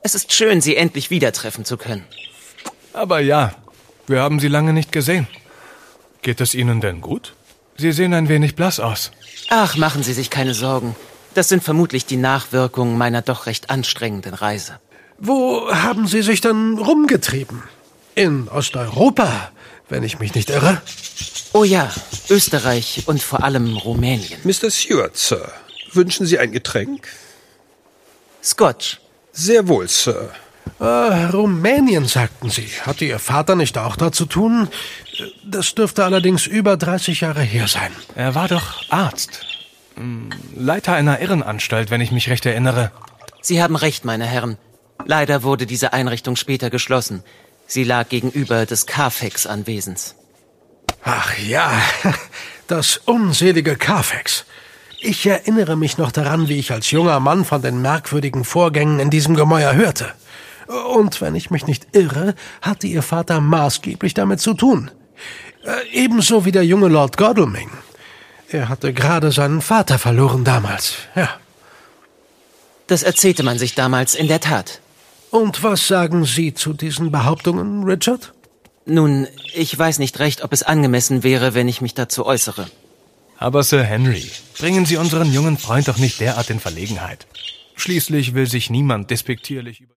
Es ist schön, Sie endlich wieder treffen zu können. Aber ja, wir haben Sie lange nicht gesehen. Geht es Ihnen denn gut? Sie sehen ein wenig blass aus. Ach, machen Sie sich keine Sorgen. Das sind vermutlich die Nachwirkungen meiner doch recht anstrengenden Reise. Wo haben Sie sich denn rumgetrieben? In Osteuropa, wenn ich mich nicht irre. Oh ja, Österreich und vor allem Rumänien. Mr. Seward, Sir. Wünschen Sie ein Getränk? Scotch. Sehr wohl, Sir. Rumänien, sagten Sie. Hatte Ihr Vater nicht auch da zu tun? Das dürfte allerdings über 30 Jahre her sein. Er war doch Arzt. Leiter einer Irrenanstalt, wenn ich mich recht erinnere. Sie haben recht, meine Herren. Leider wurde diese Einrichtung später geschlossen. Sie lag gegenüber des Carfax-Anwesens. Ach ja, das unselige Carfax. Ich erinnere mich noch daran, wie ich als junger Mann von den merkwürdigen Vorgängen in diesem Gemäuer hörte. Und wenn ich mich nicht irre, hatte Ihr Vater maßgeblich damit zu tun. Ebenso wie der junge Lord Godalming. Er hatte gerade seinen Vater verloren damals, ja. Das erzählte man sich damals in der Tat. Und was sagen Sie zu diesen Behauptungen, Richard? Nun, ich weiß nicht recht, ob es angemessen wäre, wenn ich mich dazu äußere. Aber Sir Henry, bringen Sie unseren jungen Freund doch nicht derart in Verlegenheit. Schließlich will sich niemand despektierlich über...